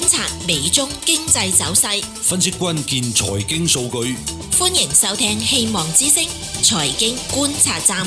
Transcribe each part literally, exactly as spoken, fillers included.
察美中經濟走勢， 分析關鍵財經數據。 歡迎收聽希望之聲財經觀察站。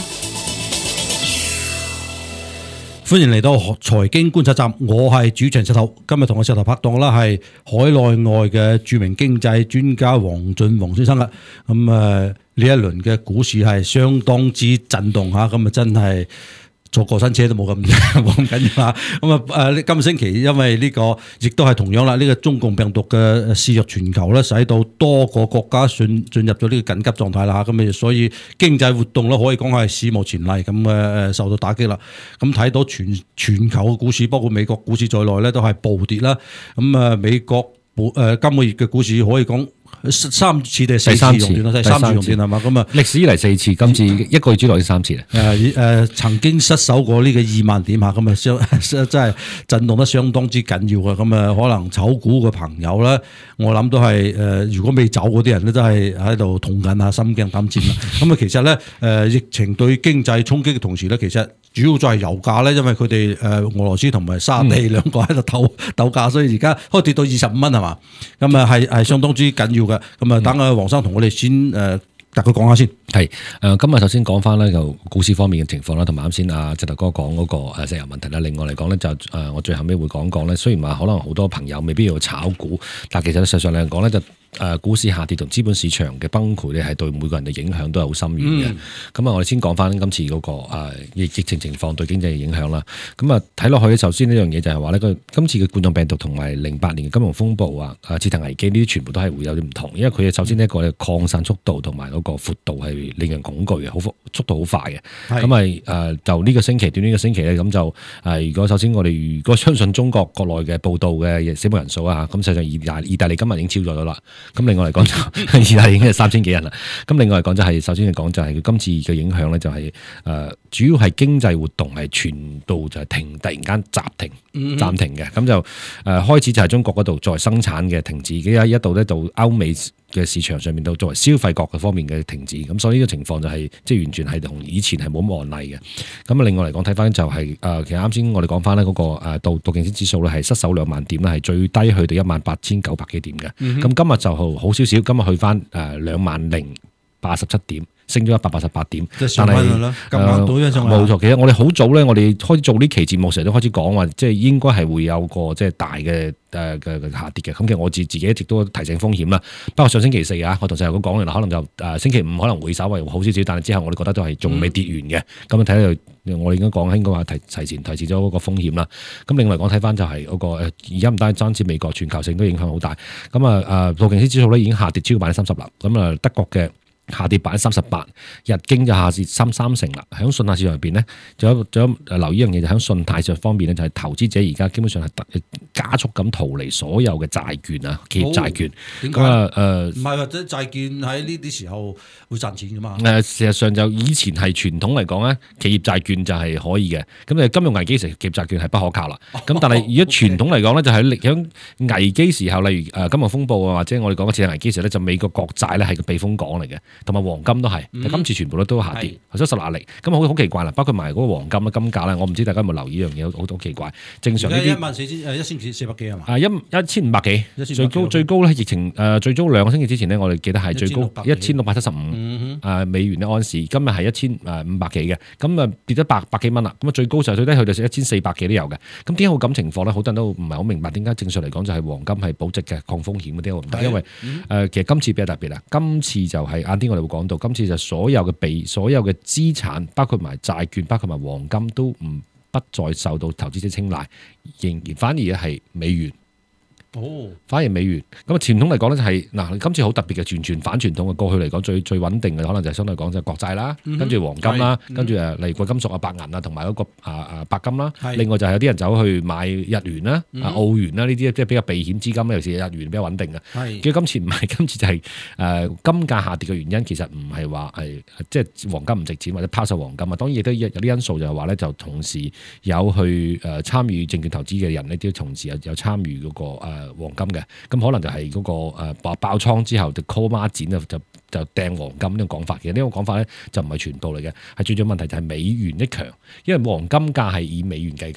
歡迎嚟到財經觀察站，我係主持人石頭。今日同我石頭拍檔啦，係海內外嘅著名經濟專家黃俊宏先生啦。咁誒呢一輪嘅股市係相當之震動嚇，咁啊真係坐過山車都冇咁冇咁緊要啦。咁啊誒，今個星期因為呢個亦都係同樣啦，呢個中共病毒嘅肆虐全球咧，使到多個國家進進入咗呢個緊急狀態啦嚇。咁啊，所以經濟活動咧可以講係史無前例咁嘅誒受到打擊啦。咁睇到全全球嘅股市，包括美國股市在內咧，都係暴跌啦。咁啊，美國誒今個月嘅股市可以講三次定四次熔斷啦，第三次熔斷係嘛？咁啊， 歷史以嚟四次，今次一個月之內已經三次啦。 誒誒，曾經失守過呢個二萬點嚇，咁啊相真係震動得相當之緊要嘅。咁啊，可能炒股嘅朋友咧，我諗都係誒，如果未走嗰啲人咧，都係喺度痛緊啊，心驚膽戰啦。咁啊，其實咧誒，疫情對經濟衝擊嘅同時咧，其實主要就係油價咧，因為佢哋誒俄羅斯同埋沙地兩個喺度鬥鬥價，所以而家可以跌到二十五蚊係嘛？咁啊係係相當之緊要嘅。咁啊，等阿黃生同我哋先誒，大概講下先。 係誒，今日首先講翻咧就股市方面嘅情況啦，同埋啱先阿石頭哥講嗰個誒石油問題啦。另外嚟講咧就誒，我最後尾會講講咧，雖然話可能好多朋友未必要炒股，但其實實際上嚟講咧就。誒股市下跌同資本市場嘅崩潰咧，係對每個人嘅影響都係好深遠嘅。咁啊、嗯，我哋先講翻今次嗰、那個誒疫、呃、疫情情況對經濟嘅影響啦。咁啊，睇落去首先呢樣嘢就係話呢個今次嘅冠狀病毒同埋零八年嘅金融風暴啊、誒次貸危機呢啲全部都係會有啲唔同，因為佢首先呢一個擴散速度同埋嗰個闊度係令人恐懼嘅，好速度好快嘅。咁咪誒就呢個星期短呢個星期咧，咁就誒、呃、如果首先我哋如果相信中國國內嘅報道嘅死亡人數啊，咁實際上意大意大利今日已經超咗咗啦。咁另外嚟講就意大利已經係三千幾人啦。咁另外嚟講就係、是、首先嚟講就係佢今次嘅影響咧、就是，就係誒主要係經濟活動係全部就係停，突然間暫停暫停嘅。咁就誒、呃、開始就係中國嗰度作為生產嘅停止，而家一度咧到歐美嘅市場上面到作為消費國嘅方面嘅停止。咁所以呢個情況就係即係完全係同以前係冇乜案例嘅。咁啊另外嚟講睇翻就係、是、誒、呃、其實啱先我哋講翻咧嗰個誒道道瓊斯指數咧係失守兩萬點啦，係最低去到一萬八千九百幾點嘅。咁、嗯、今日就好好少少，今日去翻誒兩萬零八十七點。升咗一百八十八點，但係冇錯。其實我哋好早咧，我哋開始做呢期節目，成日都開始講話，即係應該係會有個即係大嘅誒嘅下跌嘅。咁其實我自自己一直都提醒風險啦。不過上星期四啊，我同石頭哥講完啦，可能就誒、呃、星期五可能會稍微好少少，但係之後我哋覺得都係仲未跌完嘅。咁樣睇到我哋應該講應該話提提前提示咗嗰個風險啦。咁另外講睇翻就係嗰、那個而家唔單單止美國，全球性都影響好大。咁啊誒道瓊斯指數咧已經下跌超過百分之三十啦。咁啊德國嘅下跌百分之三十八，日經就下跌三三成啦。喺信貸市場入邊咧，仲有仲有留意一樣嘢，就喺信貸上方面咧，就係投資者而家基本上係加速咁逃離所有嘅債券啊，企業債券。 點解？誒唔係或者債券喺呢啲時候會賺錢噶嘛？誒、 呃、事實上就以前係傳統嚟講咧，企業債券就係可以嘅。咁誒金融危機時，企業債券係不可靠啦。咁、哦、但係而家傳統嚟講咧，就係喺危機時候，例如誒金融風暴啊，或者我哋講嘅次貸危機時咧，就美國國債咧係個避風港嚟嘅。同埋黃金都係，嗯、今次全部都都下跌，頭先十壓力，咁好好奇怪啦。包括埋嗰個黃金啦、金價啦，我唔知大家有冇留意一樣嘢，好好奇怪。正常呢啲一萬四千誒一千四百幾係嘛？啊一一千五百幾，最高最高咧疫情誒、呃、最早兩個星期之前咧，我哋記得係最高一千六百七十五誒美元一盎司，今日係一千誒五百幾嘅，咁啊跌咗百百幾蚊啦。咁啊最高就最低去到一千四百幾都有嘅。咁點解會咁情況咧？好多人都唔係好明白點解正常嚟講就係黃金係保值嘅抗風險嗰啲，我唔得，因為誒、嗯呃、其實今次比較特別啦，今次就係晏啲我哋會講到，今次就所有嘅被所有嘅資產，包括埋債券，包括埋黃金，都唔不再受到投資者青睞，仍然反而係美元。哦，反而美元咁啊！傳統嚟講咧就係、是、嗱，今次好特別嘅，完全反傳統嘅。過去嚟講最最穩定嘅，可能就係相對嚟講就係國債啦，嗯、跟住黃金啦，嗯、跟住誒例如貴金屬啊、白銀啊，同埋嗰個啊啊白金啦。另外就係有啲人走去買日元啦、嗯、澳元啦呢啲，即係比較避險資金，尤其是日元比較穩定嘅。係，跟住今次唔係，今次就係、是、誒、呃、金價下跌嘅原因，其實唔係話係即係黃金唔值錢或者拋售黃金啊。當然亦都有啲因素就係話咧，就同時有去誒參與證券投資嘅人呢，都同時有有參與嗰個誒黃金嘅。咁可能就係嗰個誒爆爆倉之後就 call 孖展啊，就就掟黃金呢個講法嘅。呢個講法咧就唔係全部嚟嘅，係最重要問題就係美元一強，因為黃金價係以美元計價嘅。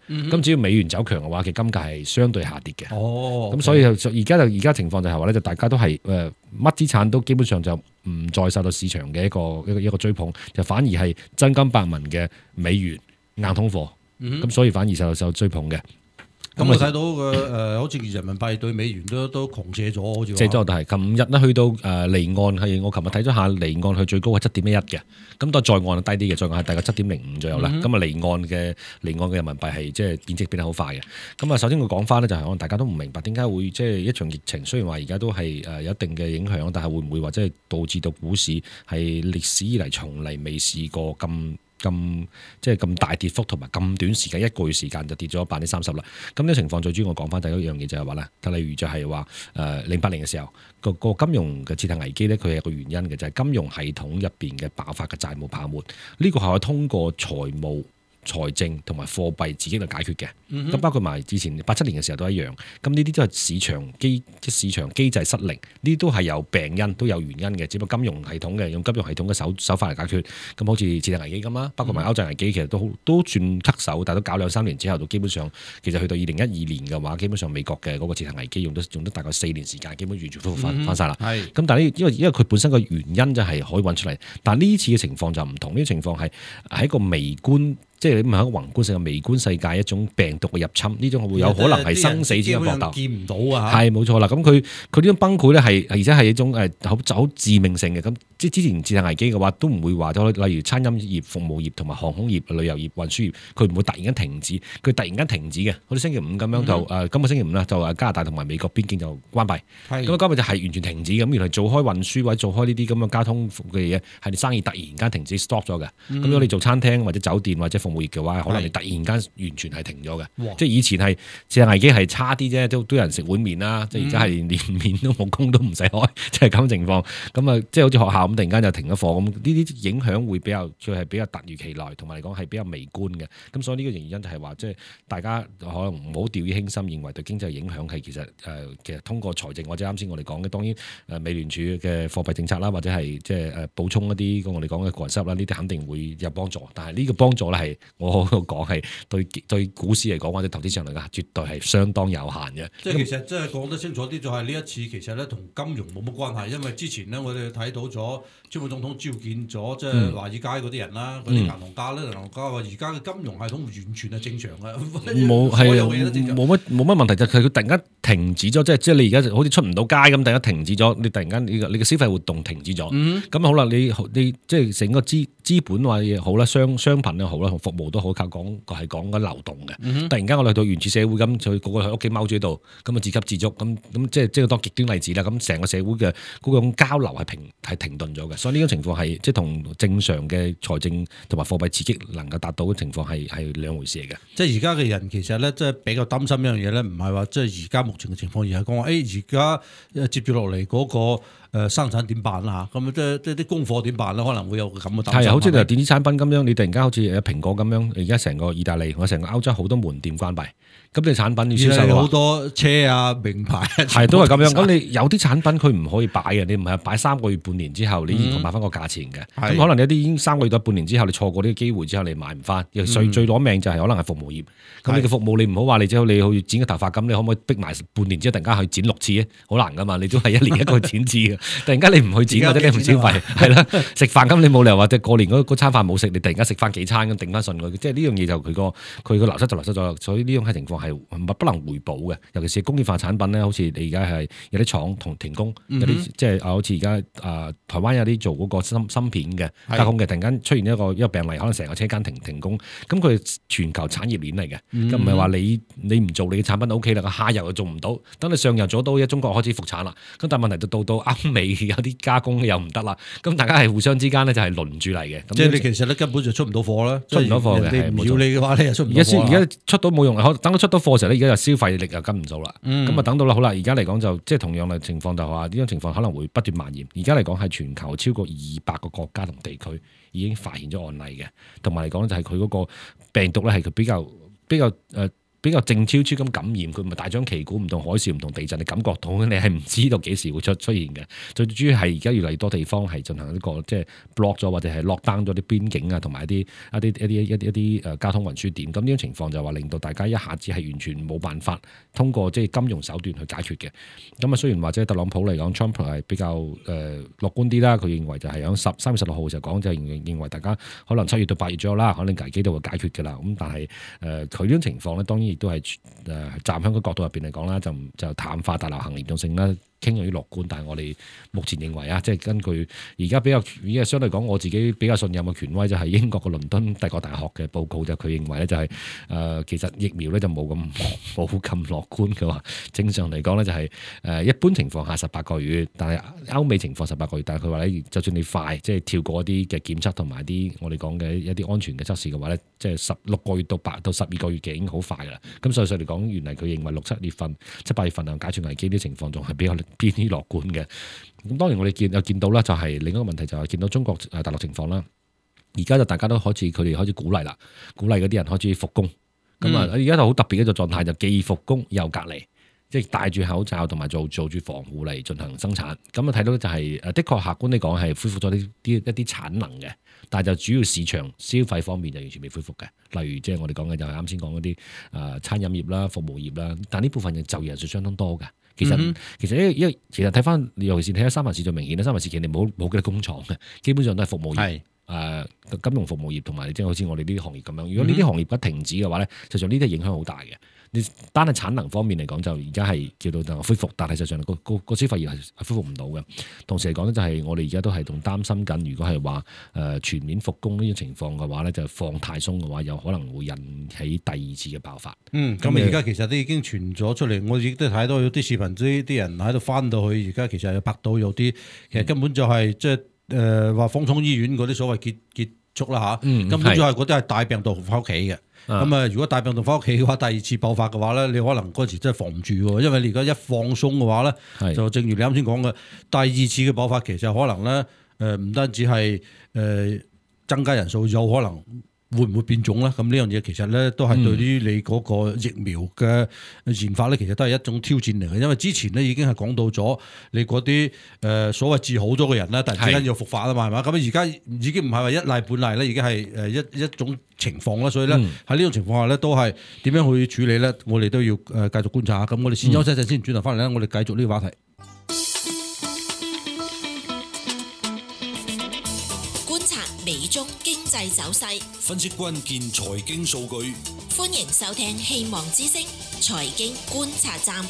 咁、嗯、只要美元走強嘅話，其實金價係相對下跌嘅。 哦， 咁所以就而家就而家情況就係話咧，就大家都係誒乜資產都基本上就唔再受到市場嘅一個一個一個追捧，就反而係真金白銀嘅美元硬通貨。咁、嗯、所以反而受受追捧嘅。 咁我睇到嘅誒、呃，好似人民幣對美元都都狂瀉咗，好似瀉咗就係，琴日咧去到誒離岸係，我琴日睇咗下離岸，佢最高係七點一一嘅，咁到在岸係低啲嘅，在岸係大概七點零五左右啦。咁啊、嗯、離岸嘅離岸嘅人民幣係即係貶值變得好快嘅。咁啊首先我講翻咧，就係可能大家都唔明白點解會即係一場疫情，雖然話而家都係誒有一定嘅影響，但係會唔會話即係導致到股市係歷史以嚟從嚟未試過咁咁即係咁大跌幅，同埋咁短時間一個月時間就跌咗百分之三十啦。咁呢情況最主要我講翻第一樣嘢就係話咧，例如就係話誒零八年嘅時候個個金融嘅次貸危機咧，佢係有個原因嘅，就係、是、金融系統入邊嘅爆發嘅債務泡沫。呢、這個係可以通過財務、財政同埋貨幣自己嚟解決嘅。咁、嗯、哼包括埋之前八七年嘅時候都一樣。咁呢啲都係市場機即市場機制失靈，呢啲都係有病因，都有原因嘅。只不過金融系統嘅用金融系統嘅手手法嚟解決。咁好似次貸危機咁啦，包括埋歐債危機，其實都都算棘手，但係都搞兩三年之後，到基本上其實去到二零一二年嘅話，基本上美國嘅嗰個次貸危機用得用得大概四年時間，基本完全恢復翻翻曬啦。係、嗯。咁但係呢，因為因為佢本身個原因就係可以揾出嚟，但係呢次嘅情況就唔同，呢個情況係喺一個微觀。即係你唔係一個宏觀性嘅微觀世界一種病毒嘅入侵，呢種會有可能係生死之間搏鬥，見唔到啊！係冇錯啦，咁佢佢呢種崩潰咧係，而且係一種誒好好致命性嘅。咁即係之前次貸危機嘅話，都唔會話咗，例如餐飲業、服務業同埋航空業、旅遊業、運輸業，佢唔會突然間停止，佢突然間停止嘅。好似星期五咁樣就誒、嗯呃，今個星期五啦，就誒加拿大同埋美國邊境就關閉，咁今日就係完全停止咁。原來做開運輸或者做開呢啲咁嘅交通嘅嘢，係生意突然間停止 stop 咗嘅。咁、嗯、如果你做餐廳或者酒店或者服務業嘅話，可能你突然間完全係停咗嘅。哇即係以前係次貸危機係差啲啫，都都有人食碗麵啦。即係而家係連麵都冇，工都唔使開，即係咁情況。咁啊，即係好似學校咁，突然間就停咗課咁，呢啲影響會比較，佢係比較突如其來，同埋嚟講係比較微觀嘅。咁所以呢個原因就係話，即係大家可能唔好掉以輕心，認為對經濟影響係其實誒、呃，其實通過財政或者啱先我哋講嘅，當然誒美聯儲嘅貨幣政策啦，或者係即係誒補充一啲我哋講嘅個人收入啦，呢啲肯定會有幫助。但係呢個幫助咧係我講係對對股市嚟講或者投資上嚟講，絕對係相當有限嘅。 即係其實即係講得清楚啲，就係呢一次其實咧同金融冇乜關係，因為之前咧我哋睇到咗川普總統召見咗即係華爾街嗰啲人啦，嗰啲銀行家咧，銀行家話而家嘅金融系統完全係正常嘅， 冇係冇乜冇乜問題，就係佢突然間停止咗，即係即係你而家好似出唔到街咁，突然間停止咗，你突然間你嘅消費活動停止咗，咁、嗯、好啦，你你即係成個資資本話嘢好啦，商商品又好啦，服務都好，靠講係講緊流動嘅。嗯、突然間我哋去到原始社會咁，就個個喺屋企踎住喺度，咁啊自給自足，咁咁即係即係當極端例子啦。咁成個社會嘅嗰種交流係停係停頓咗嘅，所以呢種情況係即係同正常嘅財政同埋貨幣刺激能夠達到嘅情況係係兩回事嚟嘅。即係而家嘅人其實咧，即係比較擔心一樣嘢咧，唔係話即係而家目前嘅情況，而係講話誒而家接住落嚟嗰個。誒生產點辦啦嚇？咁即係即係啲供貨點辦咧？可能會有咁嘅擔心。係啊，好似就電子產品咁樣，你突然間好似有蘋果咁樣，而家成個意大利我成個歐洲好多門店關閉，咁你產品要銷售好多車啊名牌係都係咁樣。咁你有啲產品佢唔可以擺嘅，你唔係擺三個月半年之後，你依然買翻個價錢嘅。咁、嗯、可能有啲已經三個月到半年之後，你錯過呢個機會之後，你買唔翻。最最攞命就係可能係服務業。咁你嘅服務你唔好話你之後你好似剪個頭髮咁，你可唔可以逼埋半年之後突然間去剪六次咧？好難噶嘛，你都係一年一個剪次嘅。突然間你唔去剪或者你唔消費，係啦，食飯咁你冇理由話即係過年嗰餐飯冇食，你突然間食翻幾餐咁頂翻順佢，即係呢樣嘢就佢個佢個流失就流失咗，所以呢種係情況係不能回補嘅。尤其是工業化產品咧，好似你而家係有啲廠同停工，有啲即係好似而家啊台灣有啲做嗰個芯芯片嘅加工嘅，突然間出現一個一個病例，可能成個車間停停工，咁佢全球產業鏈嚟嘅，咁唔係話你你唔做你嘅產品 O K 啦，個下游又做唔到，等你上游做到，一中國開始復產啦，咁但係問題就到到歐美有啲加工又唔得啦，咁大家係互相之間咧就係輪住嚟嘅。即係你其實咧根本就出唔到貨啦，出唔到貨嘅。人哋唔要你嘅話，你又出唔到貨。而家而家出到冇用，等到出到貨嘅時候咧，而家就消費力又跟唔到啦。咁啊、嗯、等到啦，好啦，而家嚟講就即係同樣嘅情況，就話呢種情況可能會不斷蔓延。而家嚟講係全球超過二百個國家同地區已經發現咗案例嘅，同埋嚟講就係佢嗰個病毒咧係佢比較比較誒。 比較靜悄悄咁感染，佢唔係大張旗鼓，唔同海嘯，唔同地震，你感覺到你係唔知道幾時會出出現嘅。最主要係而家越嚟越多地方係進行一個即係 block 咗或者係 lock down 咗啲邊境啊，同埋一啲一啲一啲一啲一啲誒交通運輸點。咁呢種情況就話令到大家一下子係完全冇辦法通過即係金融手段去解決嘅。咁啊，雖然或者特朗普嚟講 Trump 係比較誒、呃、樂觀啲啦，佢認為就係響十三月十六號就講就認認為大家可能七月到八月左右啦，可能危機都會解決㗎啦。咁但係誒佢呢種情況咧，當然亦都係誒站喺個角度入邊嚟講啦，就就淡化大流行嚴重性啦，傾向於樂觀。但係我哋目前認為啊，即係根據而家比較而家相對講，我自己比較信任嘅權威就係英國嘅倫敦帝國大學嘅報告，就佢認為咧就係、是、誒、呃、其實疫苗咧就冇咁冇咁樂觀嘅話，正常嚟講咧就係、是、誒、呃、一般情況下十八個月，但係歐美情況十八個月，但係佢話咧就算你快即係跳過一啲嘅檢測同埋啲我哋講嘅一啲安全嘅測試嘅話咧，即係十六個月到八到十二個月嘅已經好快㗎啦。咁所以嚟講，原來佢認為六七月份、七八月份啊解除危機啲情況仲係比較偏啲樂觀嘅。咁當然我哋見又見到啦，就係另一個問題就係見到中國誒大陸情況啦。而家就大家都開始佢哋開始鼓勵啦，鼓勵嗰啲人開始復工。咁啊、嗯，而家就好特別嘅一個狀態，就既復工又隔離，即係戴住口罩同埋做做住防護嚟進行生產。咁啊睇到就係誒，的確客觀嚟講係恢復咗啲啲一啲產能嘅，但係就主要市場消費方面就完全未恢復嘅。例如即係我哋講嘅就係啱先講嗰啲誒餐飲業啦、服務業啦，但呢部分嘅就業人數相當多嘅。其實、嗯、其實因為其實睇翻，尤其是睇下三藩市最明顯啦。三藩市其實你冇冇幾多工廠嘅，基本上都係服務業、誒、呃、金融服務業同埋即係好似我哋呢啲行業咁樣。如果呢啲行業不停止嘅話咧，實際上呢啲影響好大嘅。你單係產能方面嚟講，就而家係叫到就恢復，但係實際上個個個消費業係恢復唔到嘅。同時嚟講咧，就係我哋而家都係仲擔心緊，如果係話誒全面復工呢種情況嘅話咧，就放太鬆嘅話，有可能會引起第二次嘅爆發。 嗯，咁啊而家其實都已經傳咗出嚟，我亦都睇到有啲視頻，啲啲人喺度翻到去，而家其實有拍到有啲，其實根本就係即係誒話方艙醫院嗰啲所謂結結束啦嚇，嗯、根本就係嗰啲係帶病毒翻屋企嘅。咁啊，如果帶病毒翻屋企嘅話，第二次爆發嘅話咧，你可能嗰時真係防唔住喎，因為你而家一放鬆嘅話咧，是就正如你啱先講嘅，第二次嘅爆發其實可能咧，誒唔單止係誒增加人數，有可能會唔會變種咧？咁呢樣嘢其實咧都係對於你嗰個疫苗嘅研發咧，其實都係一種挑戰嚟嘅，因為之前咧已經係講到咗你嗰啲誒所謂治好咗嘅人咧，突然之間要復發啊嘛，係嘛？咁而家已經唔係話一例半例咧，已經係誒一一種情況啦，所以咧喺呢種情況下咧，都係點樣去處理咧？我哋都要誒繼續觀察下。咁我哋先休息一陣先，轉頭翻嚟咧，我哋繼續呢個話題。 觀察美中經濟走勢， 分析關鍵財經數據。 歡迎收聽希望之聲財經觀察站。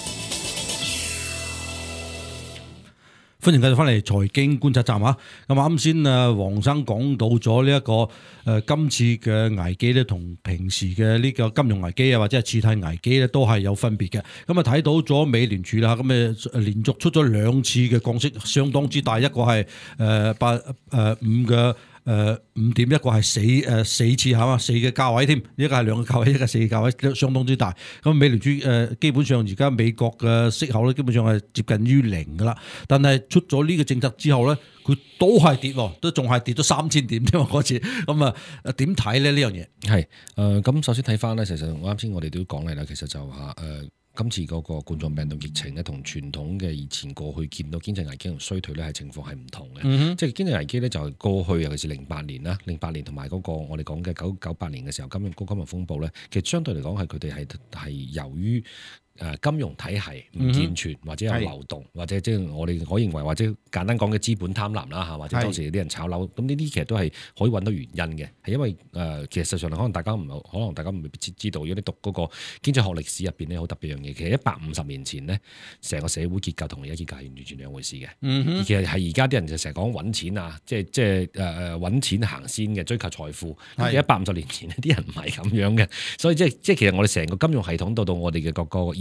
歡迎繼續翻嚟財經觀察站啊！咁啱先啊，黃生講到咗呢一個誒、呃、今次嘅危機咧，同平時嘅呢個金融危機啊，或者係次貸危機咧，都係有分別嘅。咁啊睇到咗美聯儲啦，咁誒連續出咗兩次嘅降息，相當之大，一個係誒八誒五嘅。誒五點一個係四誒四次嚇嘛，四嘅價位添，一個係兩個價位，一個係四嘅價位，相當之大。咁美聯儲誒基本上而家美國嘅息口咧，基本上係接近於零噶啦。但係出咗呢個政策之後咧，佢都係跌，都仲係跌咗三千點添喎嗰次。咁啊點睇咧呢樣嘢？係誒咁首先睇翻咧，其實我啱先我哋都講嚟啦，其實就嚇誒。呃今次嗰個冠狀病毒疫情咧，同傳統嘅以前過去見到經濟危機同衰退咧，係情況係唔同嘅。嗯、哼即係經濟危機咧，就係過去尤其是零八年啦，零八年同埋嗰個我哋講嘅九九八年嘅時候，金融高金融風暴咧，其實相對嚟講係佢哋係係由於誒金融體系唔健全，或者有流動，嗯、或者即係我哋我認為或者簡單講嘅資本貪婪啦嚇，或者當時啲人炒樓，咁呢啲其實都係可以揾到原因嘅，係因為誒、呃、其實實際上可能大家唔可能大家未必知道，如果你讀嗰個經濟學歷史入邊咧，好特別樣嘢，其實一百五十年前呢，成個社會結構同而家結構係完全兩回事嘅。嗯、哼其實係而家啲人就成日講揾錢啊，即係即係誒誒揾錢行先嘅，追求財富。一百五十年前呢啲人唔係咁樣嘅，所以即係即係其實我哋成個金融系統到到我哋嘅各個意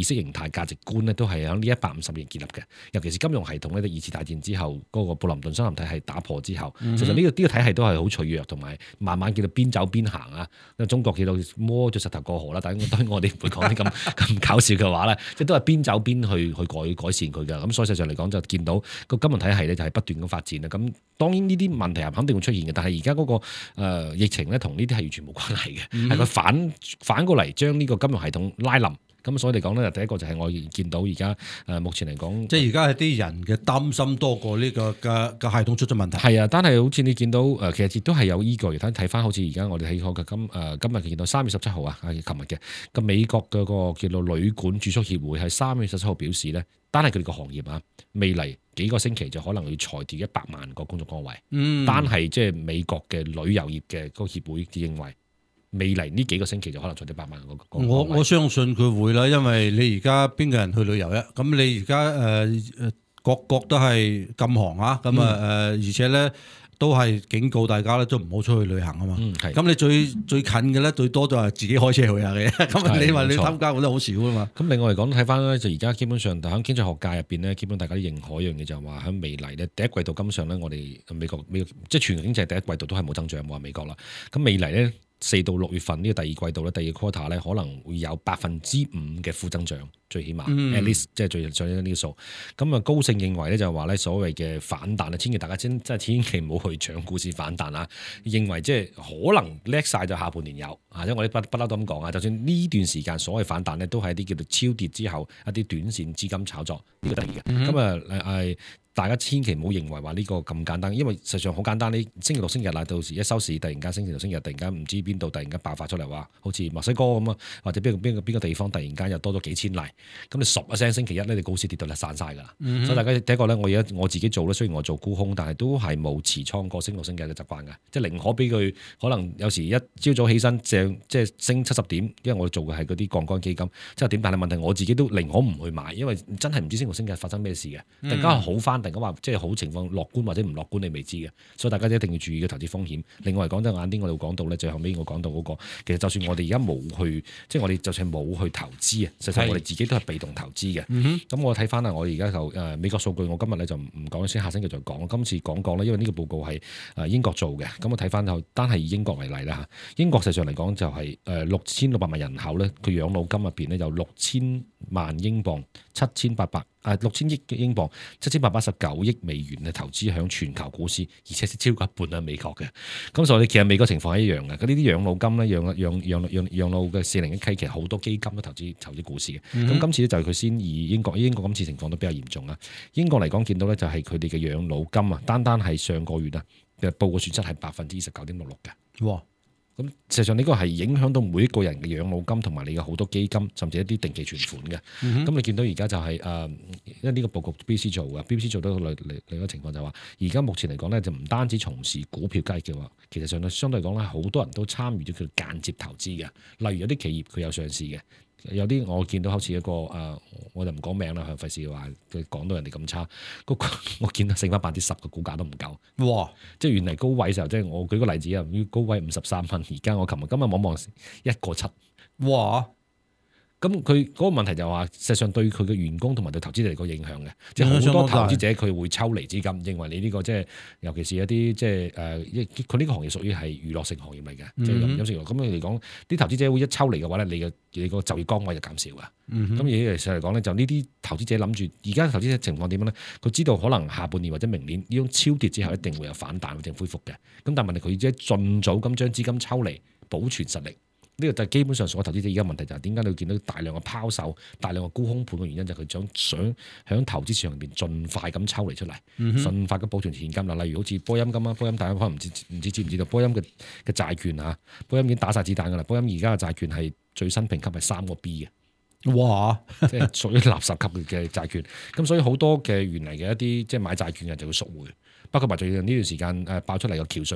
識形態、價值觀咧，都係喺呢一百五十年建立嘅。尤其是金融系統咧，二次大戰之後嗰、那個布林頓森林體系打破之後，嗯、其實呢、這個呢、這個體系都係好脆弱，同埋慢慢叫做邊走邊行啊。中國叫做摸咗石頭過河啦，但係當然我哋唔會講啲咁咁搞笑嘅話咧，即係都係邊走邊去去改改善佢嘅。咁所以實際上嚟講，就見到個金融體系咧就係不斷咁發展啦。咁當然呢啲問題係肯定會出現嘅，但係而家嗰個、呃、疫情咧同呢啲係完全冇關係嘅，係佢、嗯、反反過嚟將呢個金融系統拉冧。咁所以嚟講咧，第一個就係我見到而家誒目前嚟講，即係而家係啲人嘅擔心多過呢個嘅嘅系統出咗問題。係啊，但係好似你見到誒，其實亦都係有依據。睇睇翻好似而家我哋睇過嘅今誒今日見到三月十七號啊，係琴日嘅個美國嘅個叫做旅館住宿協會係三月十七號表示咧，單係佢哋個行業啊，未嚟幾個星期就可能要裁掉一百萬個工作崗位。嗯，單係即係美國嘅旅遊業嘅嗰個協會只認為。未嚟呢幾個星期就可能裁掉百萬個個。我我相信佢會啦，因為你而家邊個人去旅遊啊？咁你而家誒誒各國都係禁航啊，咁啊誒，而且咧都係警告大家咧，都唔好出去旅行啊嘛。咁、嗯、你最最近嘅咧，最多就係自己開車去下嘅。咁你話你參加嗰啲好少啊嘛。咁另外嚟講，睇翻咧，就而家基本上喺經濟學界入邊咧，基本大家都認可一樣嘢，就係話喺未嚟咧第一季度根本上咧，我哋美國美國即係全球經濟第一季度都係冇增長，冇話美國啦。咁未嚟咧。四到六月份呢個第二季度咧，第二 quarter 咧可能會有百分之五嘅負增長，最起碼、嗯、at least 即係最最呢個數。咁啊高盛認為咧就係話咧所謂嘅反彈啊，千祈大家真真係千祈唔好去搶股市反彈啊！認為即係可能叻晒就下半年有啊，因為我哋不不嬲都咁講啊。就算呢段時間所謂反彈咧，都係一啲叫做超跌之後一啲短線資金炒作呢、呢個得意嘅。咁啊誒係。大家千祈唔好認為話呢個咁簡單，因為實際上好簡單。你星期六、星期日啦，到時一收市，突然間星期六、星期日突然間唔知邊度突然間爆發出嚟話，好似墨西哥咁啊，或者邊個邊個邊個地方突然間又多咗幾千例，咁你十一聲星期一咧，你股市跌到咧散晒㗎啦。嗯、所以大家第一個咧，我而家我自己做咧，雖然我做沽空，但係都係冇持倉過星期六、星期日嘅習慣㗎，即係寧可俾佢可能有時一朝早起身正即係升七十點，因為我做嘅係嗰啲槓桿基金七十點，但係問題我自己都寧可唔去買，因為真係唔知星期六、星期日發生咩事嘅，突然間好翻，突然間話即係好。情況樂觀或者唔樂觀，你未知嘅，所以大家一定要注意嘅投資風險。另外講得晏啲，我哋會講到咧，最後尾我講到嗰、那個，其實就算我哋而家冇去，即係我哋就算冇去投資啊，實際我哋自己都係被動投資嘅。咁、嗯、我睇翻啊，我而家就誒美國數據，我今日咧就唔講先，下星期再講。今次講講咧，因為呢個報告係誒英國做嘅，咁我睇翻就單係以英國為例啦嚇。英國實際上嚟講就係誒六千六百萬人口咧，佢養老金入邊咧有六千萬英鎊，七千八百。誒六千億嘅英鎊，七千八百八十九億美元嘅投資響全球股市，而且係超過一半喺美國嘅。咁所以其實美國情況係一樣嘅。嗰呢啲養老金咧，養養養養養老嘅四零一 K，其實好多基金都投資投資股市嘅。咁、嗯、今次咧就係佢先以英國，英國今次情況都比較嚴重啊。英國嚟講見到咧就係佢哋嘅養老金啊，單單係上個月啊嘅報告損失係百分之二十九點六六嘅。哇！咁實際上呢個係影響到每一個人嘅養老金同埋你嘅好多基金，甚至一啲定期存款嘅。咁、嗯、哼你見到而家就係、是、誒，因為呢個報告 B B C 做嘅 ，B B C 做到另另一個情況就係話，而家目前嚟講咧就唔單止從事股票交易嘅話，其實上相對嚟講咧，好多人都參與咗佢間接投資嘅。例如有啲企業佢有上市嘅。有啲我見到好似一個誒、呃，我就唔講名啦，費事話佢講到人哋咁差。個我見到剩翻百分之十嘅股價都唔夠。哇！即係原嚟高位時候，即係我舉個例子啊，高位五十三蚊，而家我琴日今日望望一個七。哇！咁佢嗰個問題就係話，實際上對佢嘅員工同埋對投資者嚟個影響嘅，即係好多投資者佢會抽離資金，認為你呢個即係尤其是一啲即係誒，佢呢個行業屬於係娛樂性行業嚟嘅，即係飲食業。咁嚟講，啲投資者會一抽離嘅話咧，你嘅你個就業崗位就減少㗎。咁而其實嚟講咧，就呢啲投資者諗住，而家投資者情況點樣咧？佢知道可能下半年或者明年呢種超跌之後一定會有反彈或者恢復嘅。咁但係問題佢即係盡早咁將資金抽離，保存實力。呢個就係基本上所有投資者而家問題就係點解你會見到大量嘅拋售、大量嘅沽空盤嘅原因就係佢想想喺投資市場入邊盡快咁抽離出嚟，嗯、哼盡快咁保存現金啦。例如好似波音咁啊，波音大家可能唔知唔知知唔知道波音嘅嘅債券啊，波音已經打晒子彈噶啦。波音而家嘅債券係最新評級係三個 B 嘅，哇！即係屬於垃圾級嘅債券。咁所以好多嘅原嚟嘅一啲即係買債券嘅就會贖回，包括埋最近呢段時間誒爆出嚟嘅橋稅啦。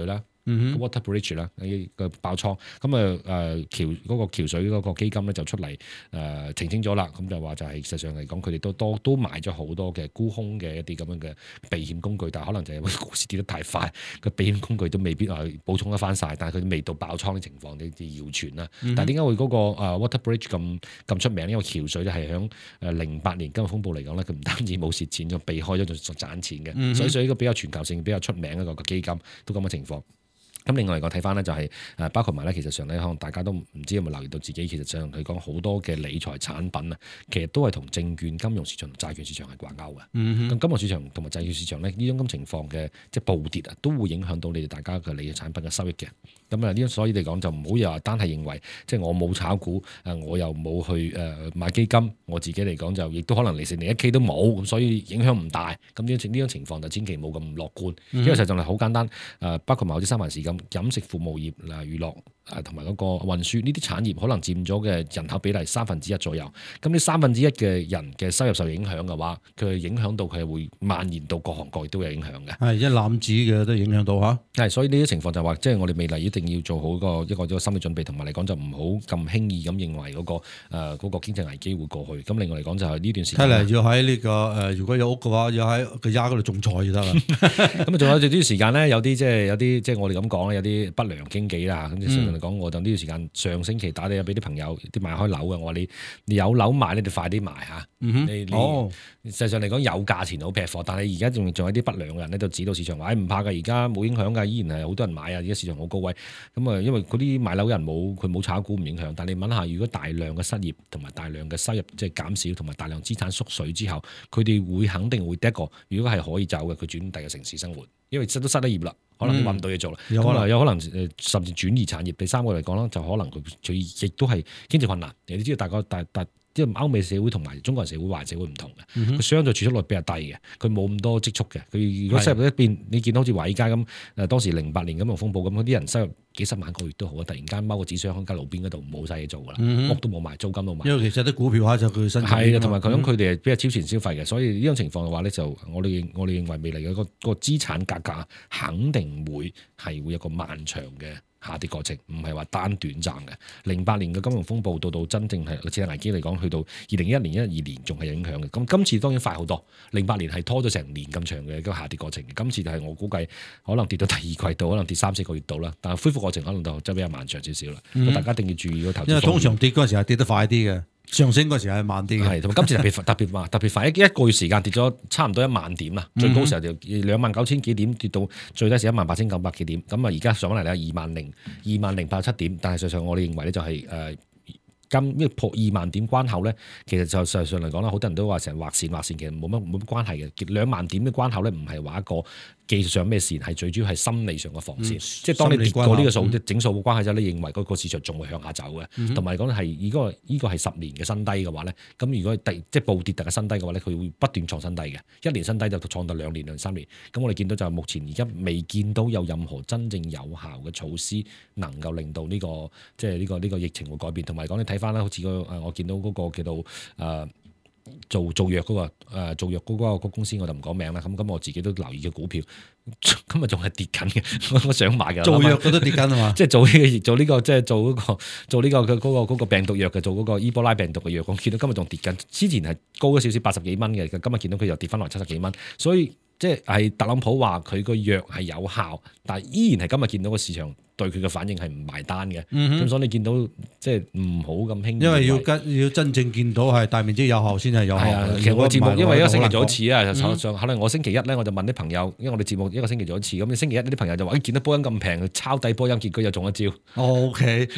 嗯哼 water bridge 啦個爆倉，咁啊誒橋嗰個橋水嗰個基金咧就出嚟誒、呃、澄清咗啦，咁就話就係、是、實際上嚟講，佢哋都多都買咗好多嘅沽空嘅一啲咁樣嘅避險工具，但係可能就係因為股市跌得太快，個避險工具都未必係補充得翻晒，但係佢未到爆倉嘅情況，呢啲謠傳啦。嗯、但係點解會嗰個 water bridge 咁咁出名？因為橋水咧係響誒零八年金融風暴嚟講咧，佢唔單止冇蝕錢，仲避開咗仲賺錢嘅，嗯、所以所以呢個比較全球性、比較出名嘅一個基金都咁嘅情況。咁另外嚟講睇翻咧就係誒包括埋咧，其實上咧可能大家都唔知有冇留意到自己，其實上嚟講好多嘅理財產品啊，其實都係同證券金融市場同債券市場係掛鈎嘅。咁、嗯、哼金融市場同埋債券市場咧呢種咁情況嘅即係暴跌啊，都會影響到你哋大家嘅理財產品嘅收益嘅。咁啊呢所以嚟講就唔好又話單係認為即係我冇炒股誒，我又冇去誒買基金，我自己嚟講就亦都可能利息連一 K 都冇，咁所以影響唔大。咁呢種呢種情況就千祈冇咁樂觀，嗯、哼因為實際上係好簡單誒，包括埋好似三藩市咁。飲食服務業、嗱娛樂啊，同埋嗰個運輸呢啲產業，可能佔咗嘅人口比例三分之一左右。咁呢三分之一嘅人嘅收入受影響嘅話，佢影響到佢係會蔓延到各行各業都有影響嘅。係一攬子嘅都影響到嚇。係，所以呢啲情況就係話，即係我哋未來一定要做好個一個一個心理準備，同埋嚟講就唔好咁輕易咁認為嗰、那個誒嗰、呃那個經濟危機會過去。咁另外嚟講就係呢段時間，睇嚟要喺呢、這個誒、呃，如果有屋嘅話，要喺個丫嗰度種菜就得啦。咁啊，仲有呢段時間咧，有啲即係有啲即係我哋咁講有啲不良經紀啦，咁相對嚟講，我就呢段時間上星期打電話俾啲朋友，啲買開樓嘅，我話你你有樓賣咧，你快啲賣嚇。嗯、哼你哦，實際上嚟講有價錢好劈貨，但係而家仲仲有啲不良嘅人咧，就指導市場話，唔、哎、怕㗎，而家冇影響㗎，依然係好多人買啊，而家市場好高位。咁啊，因為嗰啲買樓人冇佢冇炒股唔影響，但係你問下，如果大量嘅失業同埋大量嘅收入即係減少，同埋大量資產縮水之後，佢哋會肯定會第一個，如果係可以走嘅，佢轉第二個城市生活，因為失都失得業啦。可能揾唔到嘢做啦，咁啊、嗯、有可能誒甚至轉移產業。第三個嚟講啦，就可能佢佢亦都係經濟困難。你知道大個大大即係歐美社會同埋中國人社會、華人社會唔同嘅，佢、嗯、哼相對儲蓄率比較低嘅，佢冇咁多積蓄嘅。佢如果收入一邊，的你見到好似華爾街咁，誒當時零八年金融風暴咁，嗰啲人收入幾十萬個月都好啊，突然間踎個紙箱喺間路邊嗰度冇晒嘢做噶啦，嗯、哼屋都冇埋，租金都冇埋。因為其實啲股票嚇就佢身係啊，同埋佢咁佢哋係比較超前消費嘅，所以呢種情況嘅話咧，就我哋我哋認為未來嘅個個資產價格肯定會係會有個漫長嘅下跌過程，唔係話單短暫嘅。零八年嘅金融風暴到到真正係次貸危機嚟講，去到二零一一年、一二年仲係有影響嘅。咁今次當然快好多，零八年係拖咗成年咁長嘅一個下跌過程。今次就係我估計可能跌到第二季度，可能跌三四個月度啦。但係恢復過程可能就真係比較漫長少少啦。嗯、大家一定要注意個投資。因為通常跌嗰陣時係跌得快啲嘅。上升嗰時係慢啲嘅，係同埋今次特別特別慢，特別快，一一個月時間跌咗差唔多一萬點啦，最高時候就兩萬九千幾點跌到最低時一萬八千九百幾點，咁啊而家上翻嚟咧二萬零二萬零八十七點，但係實際上我哋認為咧就係、是、誒。呃今呢個破二萬點關口咧，其實就實際上嚟講啦，好多人都話成日畫線畫線，其實冇乜冇乜關係嘅。兩萬點嘅關口咧，唔係話一個技術上咩線，係最主要係心理上嘅防線。嗯、即係當你跌過呢個數，即、嗯、整數嘅關係之後，你認為嗰個市場仲會向下走嘅。同埋嚟講係，如果呢個係十年嘅新低嘅話咧，咁如果第即係暴跌特嘅新低嘅話咧，佢會不斷創新低嘅。一年新低就創到兩年兩三年。咁我哋見到就係目前而家未見到有任何真正有效嘅措施能夠令到呢、呢個即係呢個呢、呢個疫情會改變。同埋講你睇翻啦，好似個誒，我見到嗰個叫做誒、呃、做做藥嗰、嗰個誒、呃、做藥嗰個嗰個公司，我就唔講名啦。咁咁我自己都留意嘅股票，今日仲係跌緊嘅。我想買嘅做藥佢都跌緊啊嘛，即係做呢個做呢個即係做嗰個做呢個嘅嗰個嗰個病毒藥嘅，做嗰個伊波拉病毒嘅藥。我見到今日仲跌緊，之前係高咗少少八十幾蚊嘅，今日見到佢又跌翻落七十幾蚊，所以即係特朗普話佢個藥係有效，但係依然係今日見到個市場對佢嘅反應係唔埋單嘅。咁、嗯、哼所以你見到即係唔好咁輕易，因為要跟要真正見到係大面積有效先係有效。啊、其實我節目因為一個星期做一次啊，就上可能我星期一咧我就問啲朋友，因為我哋節目一個星期做一次，咁你星期一啲朋友就話：，見到波音咁平，抄底波音，結果又中一招。O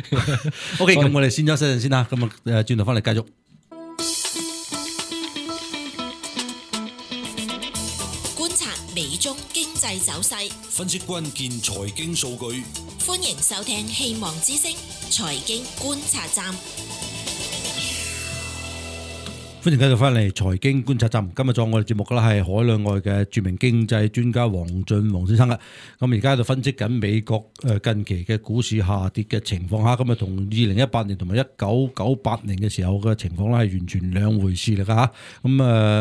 K，O K，咁我哋先休息陣先啦，咁啊誒轉頭翻嚟繼續。 美中經濟走勢， 分析關鍵財經數據， 歡迎收聽《希望之聲》財經觀察站。 歡迎繼續翻嚟財經觀察站。今日做我哋節目嘅咧係海內外嘅著名經濟專家黃俊宏先生啦。咁而家喺度分析緊美國誒近期嘅股市下跌嘅情況下，咁啊同二零一八年同埋一九九八年嘅時候嘅情況咧係完全兩回事嚟噶吓。咁誒。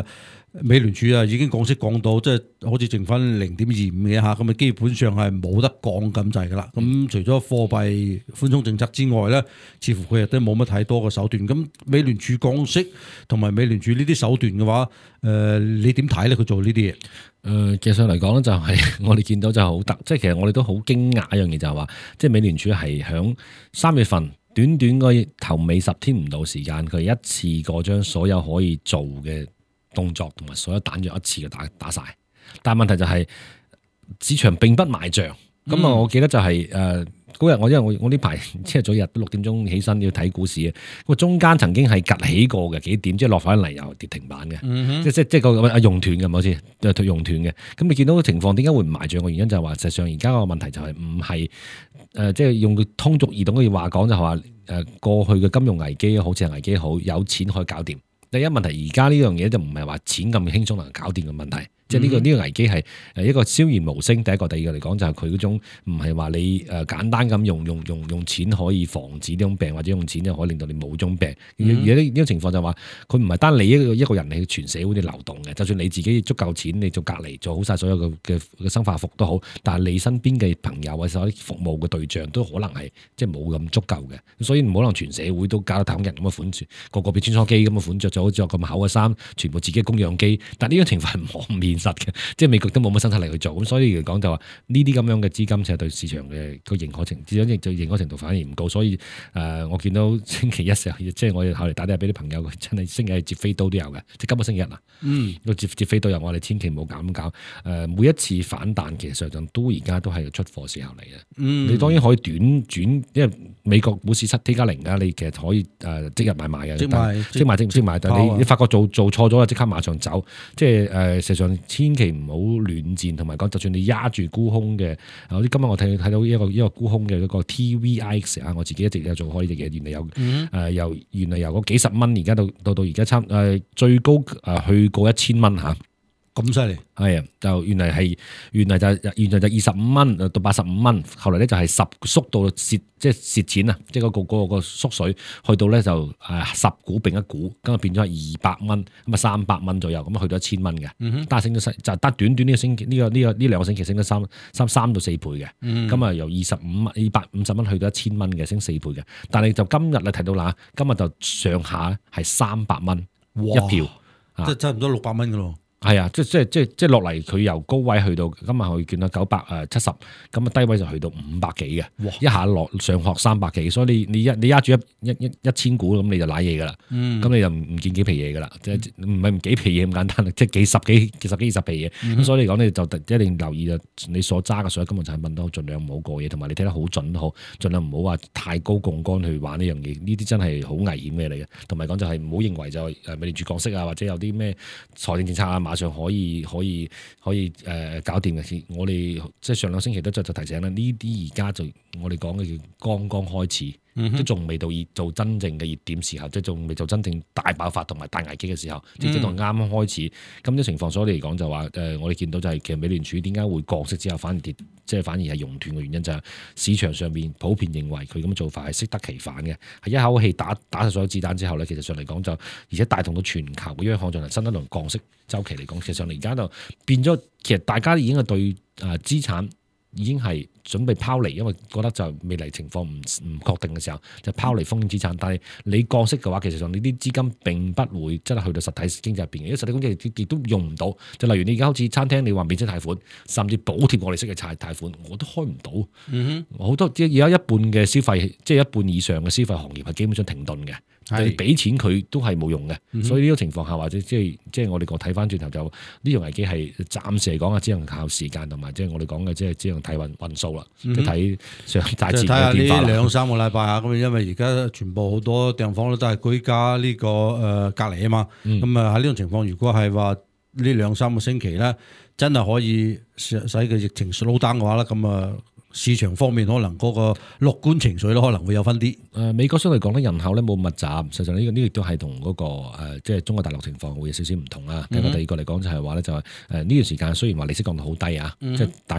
美聯儲啊已經降息降到即係好似剩翻零點二五嘅嚇，咁啊基本上係冇得降咁滯噶啦。咁除咗貨幣寬鬆政策之外咧，似乎佢亦都冇乜太多嘅手段。咁美聯儲降息同埋美聯儲呢啲手段嘅話，誒、呃、你點睇咧？佢做呢啲嘢？誒、 呃，其實上嚟講咧，就係我哋見到就好得，即係其實我哋都好驚訝一樣嘢，就係話，即係美聯儲係響三月份短短個頭尾十天唔到時間，佢一次過將所有可以做嘅動作同埋所有彈藥一次嘅打打晒。但係問題就係、是、市場並不買賬。咁啊、嗯，我記得就係誒嗰日我因為我我呢排即係早日六點鐘起身要睇股市啊，咁中間曾經係趌起過嘅幾點，即係落翻嚟又跌停板嘅、嗯，即即即個啊熔斷嘅好似就熔斷嘅。咁你見到個情況點解會唔買賬嘅原因就係話，實際上而家個問題就係唔係誒即係用佢通俗易懂嘅話講就係話誒過去嘅金融危機好似係危機好，有錢可以搞掂。第一問題而家呢樣嘢就唔係話錢咁輕鬆能搞掂嘅問題。即係呢個呢個危機係誒一個悄然無聲。第一個，第二個嚟講就係佢嗰種唔係話你誒簡單咁用用用用錢可以防止呢種病，或者用錢就可以令到你冇種病。而家呢呢種情況就係話佢唔係單你一個一個人係全社會啲流動嘅。就算你自己足夠錢，你做隔離做好晒所有嘅嘅嘅生化服都好，但係你身邊嘅朋友或者啲服務嘅對象都可能係即係冇咁足夠嘅。所以唔可能全社會都搞到太空人咁嘅款住，個個變穿梭機咁嘅款，着咗好似咁厚嘅衫，全部自己供氧機。但係呢種情況係唔可面實嘅，即係美國都冇乜生產力去做，咁所以嚟講就話呢啲咁樣嘅資金其實對市場嘅個認可程度，至少就認可程度反而唔高，所以誒、呃、我見到星期一時候，即係我後嚟打電話俾啲朋友，佢真係星期日接飛刀都有嘅，即係今個星期日啊，嗯，接接飛刀有，我哋千祈唔好咁搞，誒、呃、每一次反彈其實上就都而家都係出貨時候嚟嘅，嗯，你當然可以短轉，因為美國股市七 T 加零㗎，你其實可以誒、呃、即日買賣嘅，即買即買即即買，但係你你發覺做做錯咗啊，即刻馬上走，即係誒實際上千祈唔好亂戰，同埋講就算你壓住沽空嘅，好似今日我睇睇到一個一個沽空嘅一個 T V I X 啊，我自己一直有做開呢隻嘢，原來有誒、嗯呃、由原來由嗰幾十蚊而家到到到而家差誒最高誒去過一千蚊嚇。 咁犀利， 係啊，就原來係原來就原來就二十五蚊到八十五蚊，後來咧就係十縮到蝕，即係蝕錢啊！即係嗰個嗰個個縮水，去到咧就誒十股並一股，咁啊變咗係二百蚊，咁啊三百蚊左右，咁啊去到一千蚊嘅，嗯、哼但係升咗就得短短呢個星期呢、呢個呢、呢個呢兩個星期升咗三三三到四倍嘅，咁啊、嗯、由二十五蚊二百五十蚊去到一千蚊嘅，升四倍嘅。但係就今日你睇到啦，今日就上下係三百蚊一票， 哇啊、即係差唔多六百蚊嘅咯。 係啊，即即即即落嚟，佢由高位去到今日可以見到九百誒七十，咁啊低位就去到五百幾嘅，哇一下落上學三百幾，所以你你一你壓住一一一一千股咁你就瀨嘢噶啦，咁、嗯、你就唔唔見幾皮嘢噶啦，即係唔係唔幾皮嘢咁簡單，即係幾十幾幾十幾二十皮嘢，咁、嗯、所以嚟講你就一定留意就你所揸嘅所有金融產品都盡量唔好過嘢，同埋你睇得好準都好，盡量唔好話太高槓桿去玩呢樣嘢，呢啲真係好危險嘅嚟嘅，同埋講就係唔好認為就誒美聯儲降息啊，或者有啲咩財政政策啊。馬上可以可以可以誒、呃、搞掂嘅，我哋即係上兩星期都就就提醒啦，呢啲而家就我哋講嘅叫剛剛開始，嗯、哼都仲未到熱做真正嘅熱點時候，即係仲未做真正大爆發同埋大危機嘅時候，即係同啱啱開始咁啲情況，所以嚟講就話誒、呃，我哋見到就係、是、其實美聯儲點解會降息之後反而跌，即係反而係熔斷嘅原因就係市場上邊普遍認為佢咁嘅做法係適得其反嘅，係一口氣打打晒所有子彈之後咧，其實上嚟講就而且帶動到全球嘅央行進行新一輪降息週期嚟講，其實上嚟而家就變咗，其實大家已經係對誒資產已經係準備拋離，因為覺得就未來情況唔唔確定嘅時候，就拋離風險資產。但係你降息嘅話，其實上你啲資金並不會真係去到實體經濟入邊嘅，因為實體經濟亦都用唔到。就例如你而家好似餐廳，你話免息貸款，甚至補貼我哋式嘅貸貸款，我都開唔到。嗯哼，好多即係而家一半嘅消費，即係一半以上嘅消費行業係基本上停頓嘅。係俾錢佢都係冇用嘅，嗯、哼所以呢個情況下或者即係即係我哋個睇翻轉頭就呢樣危機係暫時嚟講啊，只能靠時間同埋即係我哋講嘅即係只能睇運運數啦，即係睇上大自然嘅變化啦。睇下呢兩三個禮拜啊，咁因為而家全部好多地方都係居家呢、這個誒、呃、隔離啊嘛，咁啊喺呢種情況，如果係話呢兩三個星期咧，真係可以使使個疫情 slow down 嘅話咧，咁啊〜市場方面可能嗰個樂觀情緒咧可能會有分啲。誒、呃、美國相對嚟講咧，人口咧冇密集，實際上呢個呢個都係同嗰個、呃、即係中國大陸情況會有少少唔同啦。跟住、嗯、哼第二個嚟講就係話咧，就係誒呢段時間雖然話利息降到好低啊，嗯、哼即係大家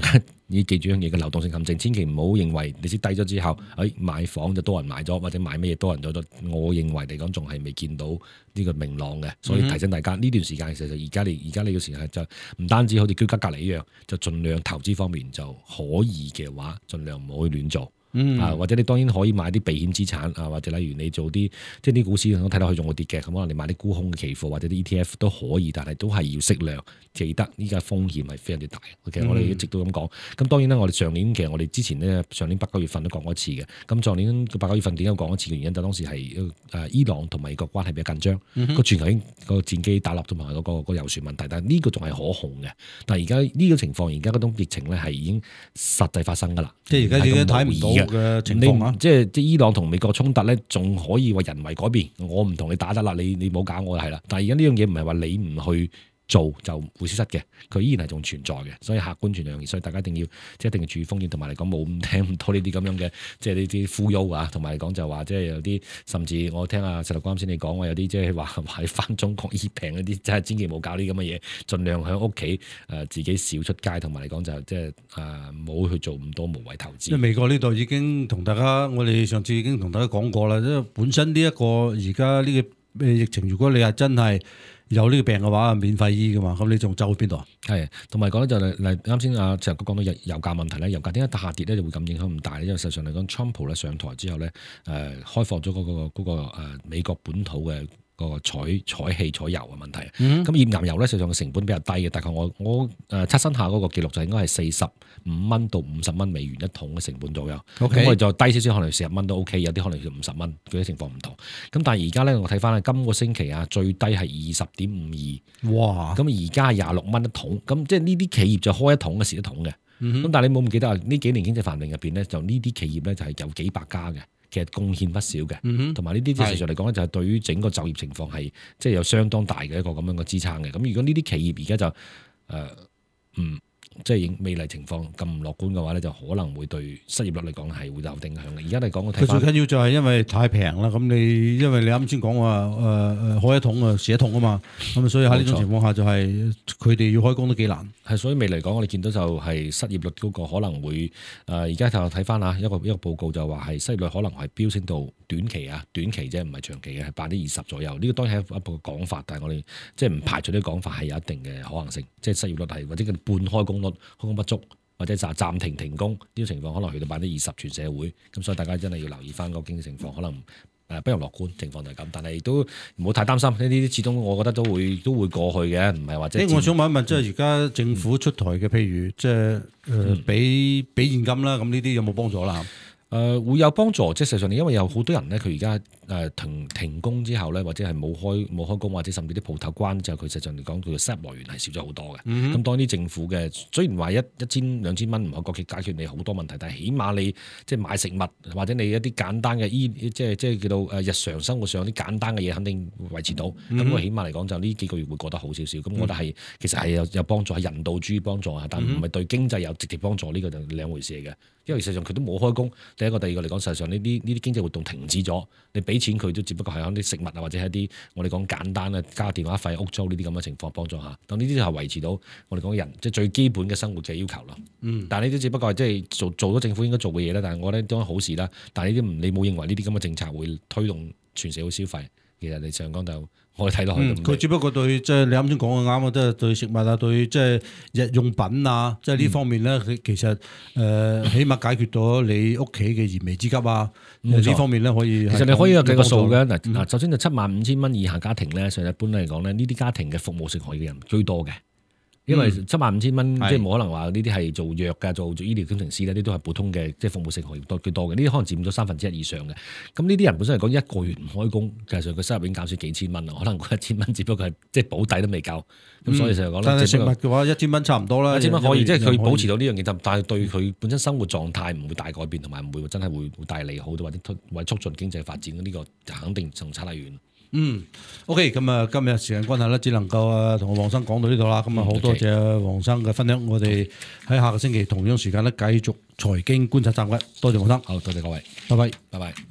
你記住一樣嘢嘅流動性陷阱，千祈唔好認為你息低咗之後，誒、哎、買房就多人買咗，或者買咩嘢多人咗咗。我認為嚟講仲係未見到呢個明朗嘅，所以提醒大家呢、嗯、段時間其實而家你而家呢個時間就唔單止好似居家隔離一樣，就盡量投資方面就可以嘅話，盡量唔好去亂做。嗯、啊，或者你當然可以買啲避險資產啊，或者例如你做啲即係啲股市我睇落去仲會跌嘅，咁可能你買啲沽空嘅期貨或者啲 E T F 都可以，但係都係要適量，記得依家風險係非常之大。其實我哋一直都咁講，咁當然啦，我哋上年其實我哋之前呢，上年八九月份都講過一次嘅，咁上年八九月份點解講一次嘅原因就當時係誒伊朗同美國關係比較緊張，個、嗯、全球已經個戰機打落同埋嗰個個油船問題，但係呢個仲係可控嘅。但係而家呢個情況，而家嗰種疫情咧係已經實際發生㗎啦， 即係而家已經睇唔到嘅情況啊！ 即係即係伊朗同美國衝突咧，仲可以話人為改變，我唔同你打得啦，你你冇搞我就係啦。但係而家呢樣嘢唔係話你唔去做就會消失嘅，佢依然係仲存在嘅，所以客觀存量，所以大家一定要即係一定要注意風險，同埋嚟講冇咁聽唔到呢啲咁樣嘅即係呢啲忽悠啊，同埋嚟講就話即係有啲甚至我聽阿石頭哥啱先你講話有啲即係話話翻中國醫病嗰啲，真係千祈冇搞呢啲咁嘅嘢，盡量喺屋企誒自己少出街，同埋嚟講就即係誒冇去做咁多無謂投資。 即係美國呢度已經同大家，我哋上次已經同大家講過啦，即係本身呢一個而家呢個疫情，如果你係真係有呢個病嘅話，免費醫噶嘛，咁你仲走去邊度啊？係， 同埋講咧就係啱先阿石哥講到油油價問題咧，油價點解下跌咧就會咁影響咁大咧？因為實際上嚟講，Trump 咧上台之後咧，誒、呃、開放咗嗰、嗰個嗰、嗰個呃、美國本土嘅個採採氣採油嘅問題。咁、嗯、頁岩油咧實際上嘅成本比較低嘅，大概我我誒測新下嗰個記錄就應該係四十五蚊到五十蚊美元一桶嘅成本左右。咁、okay. 我哋就低少少，可能四十蚊都 OK， 有啲可能要五十蚊，嗰啲情況唔同。咁但係而家咧，我睇翻咧，今個星期啊，最低係二十點五二。哇！咁而家係廿六蚊一桶，咁即係呢啲企業就開一桶嘅蝕一桶嘅。咁、嗯、但係你冇唔記得啊？呢幾年經濟繁榮入邊咧，就呢啲企業咧就係有幾百家嘅，其實貢獻不少嘅。同埋呢啲事實上嚟講咧，就係對於整個就業情況係即係有相當大嘅一個咁樣嘅支撐嘅。咁如果呢啲企業而家就誒嗯。即係未來情況咁唔樂觀嘅話咧，就可能會對失業率嚟講係會有影響嘅。而家嚟講，我睇翻最緊要就係因為太平啦。咁你因為你啱先講話誒誒開一桶啊蝕一桶啊嘛，咁所以喺呢種情況下就係佢哋要開工都幾難。係，所以未嚟講，我哋見到就係失業率嗰個可能會誒而家就睇翻啊一個一個報告就話係失業率可能係飆升到短期啊短期啫，唔係長期嘅係百分之二十左右。呢、這個當然係一個講法，但係我哋即係唔排除呢個講法係有一定嘅可能性，即係失業率係或者叫半開工率。開工不足或者暫暫停停工呢個情況，可能去到百分之二十全社會，咁所以大家真係要留意翻個經濟情況，可能誒不容樂觀情況就係咁，但係都唔好太擔心呢啲，始終我覺得都會都會過去嘅，唔係話即係。我想問一問，即係而家政府出台嘅，譬如即係誒俾俾現金啦，咁呢啲有冇幫助啦？誒、呃、會有幫助，即係實際上，因為有好多人咧，佢而家誒停停工之後咧，或者係冇開冇開工，或者甚至啲鋪頭關之後，佢實際上嚟講，佢嘅收入來源係少咗好多嘅。咁、嗯、當啲政府嘅雖然話一一千兩千蚊唔係國企解決你好多問題，但係起碼你即係買食物或者你一啲簡單嘅醫即係即係叫做誒日常生活上啲簡單嘅嘢，肯定維持到。咁、嗯、我起碼嚟講就呢幾個月會過得好少少。咁、嗯、我覺得係其實係有有幫助，係人道主義幫助啊，但唔係對經濟有直接幫助，呢、呢個就兩回事嚟嘅。因為實際上佢都冇開工，第一個、第二個嚟講，實際上呢啲呢啲經濟活動停止咗，你俾錢佢都只不過係喺啲食物啊，或者係一啲我哋講簡單嘅加電話費、屋租呢啲咁嘅情況幫助下。但呢啲係維持到我哋講人即係最基本嘅生活嘅要求咯。嗯，但係呢啲只不過係即係做做咗政府應該做嘅嘢啦。但係我覺得當然好事啦。但係呢啲唔你冇認為呢啲咁嘅政策會推動全社會消費？其實你上講就我哋睇落去，佢、嗯、只不過對即係、就是、你啱先講嘅啱啊，即、就、係、是、對食物啊，對即係日用品啊，即係呢方面咧，佢、嗯、其實誒、呃、起碼解決到你屋企嘅燃眉之急啊。呢、嗯、方面咧可以，其實你可以有計個數嘅嗱嗱。首先就七萬五千蚊以下家庭咧，上一般嚟講咧，呢啲家庭嘅服務性行業嘅人居多嘅。因為七萬五千蚊，即係冇可能話呢啲係做藥嘅，做做醫療工程師咧，呢啲都係普通嘅，即係服務性行業多居多嘅。呢啲可能佔咗三分之一以上嘅。咁呢啲人本身嚟講，一個月唔開工，其實佢收入已經減少幾千蚊啦。可能嗰一千蚊只不過係即係保底都未夠。咁、嗯、所以就係講咧，但係食物嘅話，一千蚊差唔多啦。一千蚊可以，即係佢保持到呢樣嘢，但係對佢本身生活狀態唔會大改變，同埋唔會真係會會帶嚟好多或者推或者促進經濟發展。呢、這個就肯定仲差得遠。嗯 ，OK，咁啊，今日時間關係咧，只能夠啊同黃生講到呢度啦。咁、嗯、啊，好多謝黃生嘅分享。我哋喺下個星期同樣時間咧，繼續財經觀察站嘅。多謝黃生，好多謝各位，拜拜，拜拜。